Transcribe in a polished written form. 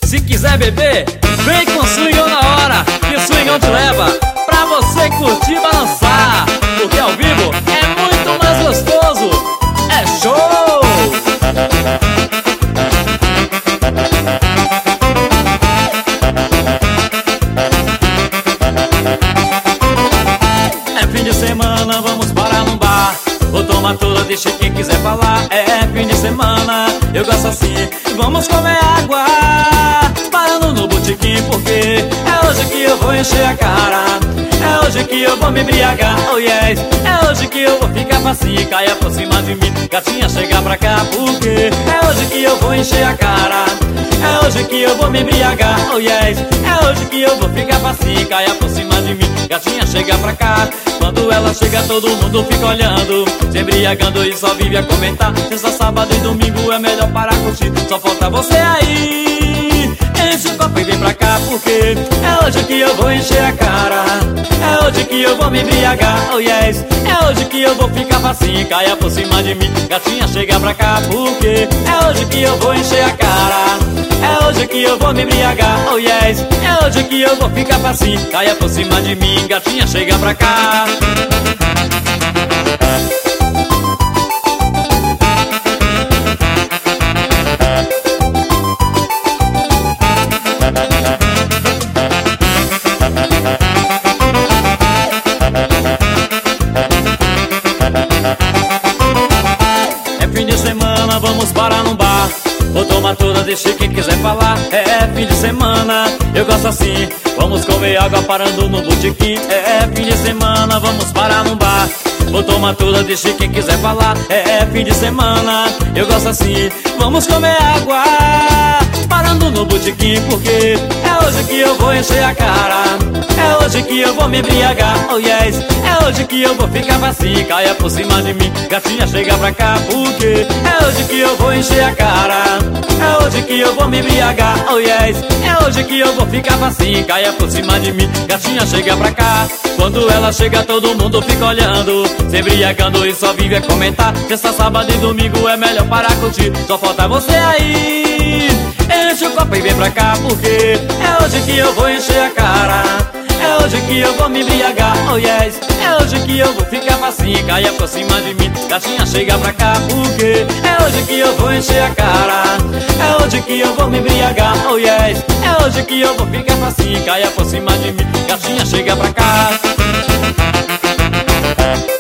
Se quiser beber, vem com o swingão na hora, que o swingão te leva pra você curtir e balançar. Porque ao vivo é muito mais gostoso. É show! É fim de semana, vamos parar num bar. Vou tomar tudo, deixa quem quiser falar. É fim de semana, eu gosto assim. Vamos comer água, parando no botequim, porque é hoje que eu vou encher a cara. É hoje que eu vou me embriagar, oh yes. É hoje que eu vou ficar facinho, caia por cima de mim. Gatinha, chega pra cá, porque é hoje que eu vou encher a cara. É hoje que eu vou me embriagar, oh yes. É hoje que eu vou ficar facinho, caia por cima de mim. Gatinha, chega pra cá. Quando ela chega, todo mundo fica olhando, se embriagando e só vive a comentar. Sexta, sábado e domingo é melhor para curtir. Só falta você aí. Enche o copo e vem pra cá, porque é hoje que eu vou encher a cara. É hoje que eu vou me embriagar, oh yes. É hoje que eu vou ficar facinho, caia por cima de mim. Gatinha, chega pra cá, porque é hoje que eu vou encher a cara. É hoje que eu vou me embriagar, oh yes. É hoje que eu vou ficar facinho, caia por cima de mim. Gatinha, chega pra cá. É fim de semana, vamos parar num bar. Vou tomar toda, deixa quem quiser falar. É fim de semana, eu gosto assim. Vamos comer água parando no botequim. É fim de semana, vamos parar num bar. Vou tomar toda, deixa quem quiser falar. É fim de semana, eu gosto assim. Vamos comer água parando no botequim, porque é hoje que eu vou encher a cara. É hoje que eu vou me embriagar, oh yes. É hoje que eu vou ficar facinho, caia por cima de mim. Gatinha, chega pra cá, porque é hoje que eu vou encher a cara. É hoje que eu vou me embriagar, oh yes. É hoje que eu vou ficar facinho, caia por cima de mim. Gatinha, chega pra cá. Quando ela chega, todo mundo fica olhando, se embriagando e só vive a comentar. Sexta, sábado e domingo é melhor para curtir. Só falta você aí. Enche o copo e vem pra cá, porque é hoje que eu vou encher a cara. É hoje que eu vou me embriagar, oh yes. É hoje que eu vou ficar facinho, caia por cima de mim. Gatinha, chega pra cá, porque é hoje que eu vou encher a cara. É hoje que eu vou me embriagar, oh yes. É hoje que eu vou ficar facinho, caia por cima de mim. Gatinha, chega pra cá.